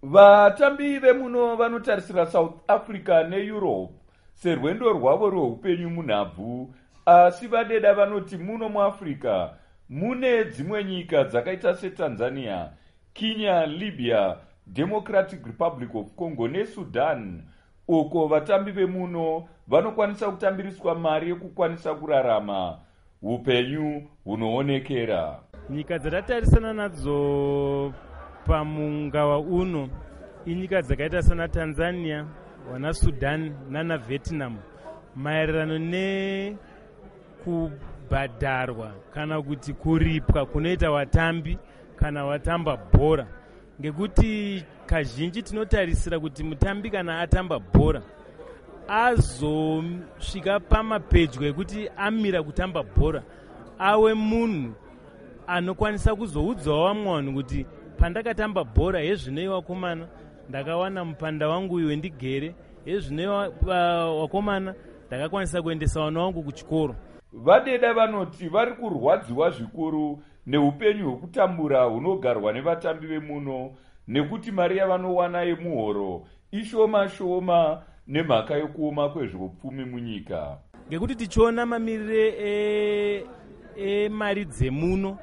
Vatambi vemuno vanotarisira South Africa neEurope serwendo rwavo rweupenyu munhabvu, asi vadeda vanoti muno muAfrica mune dzimwe nyika dzakaita seTanzania, Kenya, Libya, Democratic Republic of Congo neSudan, uko vatambi vemuno vanokwanisa kutambiriswa mari yekukwanisa kurarama upenyu hunoonekera. Nyika dzatatarisana nadzo pamungawa uno inyika dzakaita sana Tanzania, wana Sudan nana Vietnam, maererano nekubhadharwa kana kuti kuripwa kunoita vatambi kana vatamba bhora. Ngekuti kazhinji tinotarisira kuti mutambi kana atamba bhora azosvika pamapedyo ekuti amira kutamba bhora awe munhu anokwanisa kuzoudzawo vamwe vanhu kuti pandakatamba bhora hezvinei wakomana ndakawana mupanda wangu iwe ndigere, hezvinei wakomana ndakakwanisa kuendesa vana vangu kuchikoro. Vadeda vanoti vari kurwadziwa zvikuru neupenyu hwekutambura hunogarwa nevatambi vemuno, nekuti mari yavanowana yemuhoro ishoma shoma nemhaka yekuoma kwezveupfumi munyika. Ngekuti tichiona mamirire emari dzemuno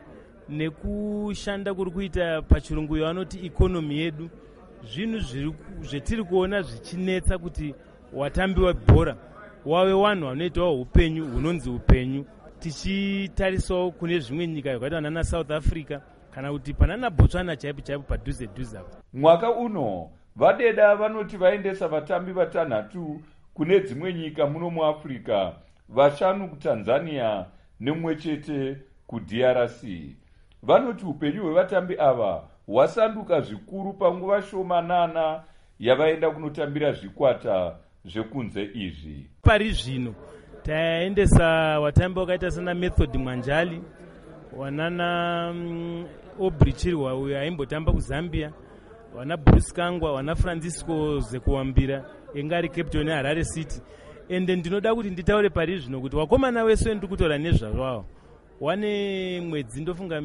nekushanda kuri kuita pachirungu yavanoti ikonomi yedu, zvinhu zvetiri kuona zvichinetsa kuti watambi webhora wave vanhu vanoitawo upenyu hunonzi upenyu, tichitarisawo kune zvimwe nyika yakaita vanana South Africa kana kuti panana Botswana chaipo chaipo padhuze dhuze. Mwaka uno vadeda vanoti vaendesa vatambi vatanhatu kune dzimwe nyika muno muAfrica, 5 kuTanzania nemwe chete kuDRC. Vanoti upenyu hwevatambi ava hwasanduka zvikuru panguva shomanana yavaenda kunotambira zvikwata zvekunze izvi. Pari zvino taendesa vatambi vakaita sana Method Mwanjali, wanana Aubrey Chirwa uyo aimbotamba kuZambia, wana Bruce Kangwa, wana Francisco Zekuwambira engari captain yeHarare City. Ende ndinoda kuti nditaure pari zvino kuti wakomana wese ndiri kutora nezvazvawo wane mwedzi ndofunga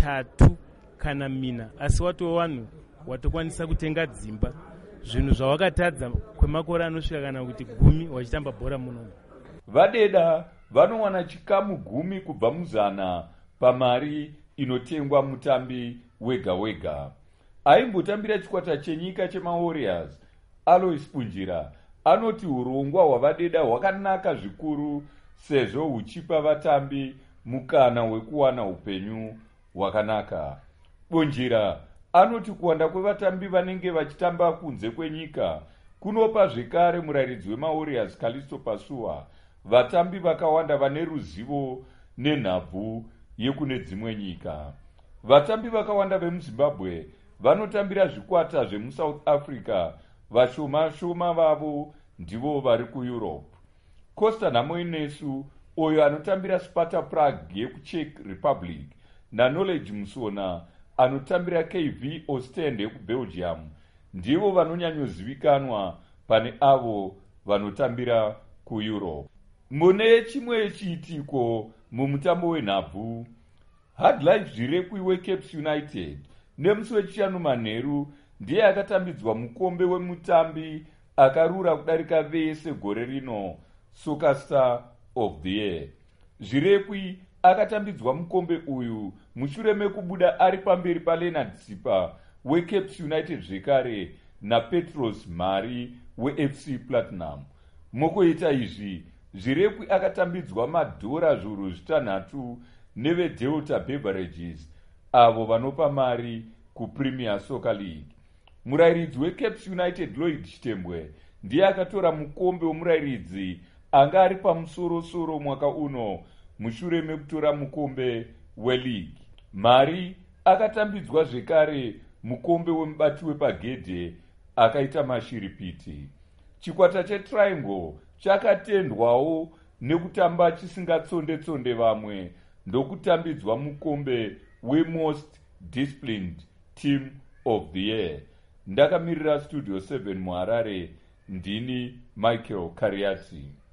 3 kana 4, asi watova vanhu watokwanisa kutenga dzimba, zvinhu zvawakatadza kwemakore anosvika kana kuti 10 wachitamba bhora muno. Vadeda vanowana chikamu 10 kubva muzana pamari inotengwa mutambi wega wega. Aimbotambira chikwata chenyika chemaWarriors, Alois Punjira anoti urongwa hwavadeda hwakanaka zvikuru sezvo huchipa vatambi mukana wekuwana upenyu hwakanaka. Punjira anoti kuwanda kwevatambi vanenge vachitamba kunze kwenyika kunopa zvekare murairidzi wemaWarriors Callisto Pasua vatambi vakawanda vane ruzivo nenhabvu yekune dzimwe nyika. Vatambi vakawanda vemuZimbabwe vanotambira zvikwata zvemuSouth Africa, vashoma shoma vavo ndivo vari kuEurope. Costa Namoinesu oyo anotambira Sparta Prague yekuCzech Republic naKnowledge Musona anotambira KV Ostend yekuBelgium ndivo vanonyanyozivikanwa pane avo vanotambira kuEurope. Mune chimwe chiitiko mumutambo wenhabvu, Hardlife Zvirekwi weCape United nemusi wechishanu manheru ndiye akatambidzwa mukombe wemutambi akarura kudarika vese gore rino, Soccer Star of the Year. Zvirekwi akatambidzwa mukombe uyu mushure mekubuda ari pamberi paLeonard Tsipa weCape United zvekare naPetros Mari weFC Platinum. Mukuita izvi, Zvirekwi akatambidzwa madhora zviuru 6 neveDelta Beverages avo vanopa mari kuPremier Soccer League. Murairidzi weCape United Lloyd Chitembwe ndiye akatora mukombe womurairidzi anga ari pamusoro-soro mwaka uno mushure mekutora mukombe weLeague. Mari akatambidzwa zvekare mukombe wemubati wepagedhe akaita mashiripiti. Chikwata cheTriangle chakatendwawo nekutamba chisingatsonde-tsonde vamwe ndokutambidzwa mukombe weMost Disciplined Team of the Year. Ndakamirira Studio 7 muHarare, ndini Michael Kariati.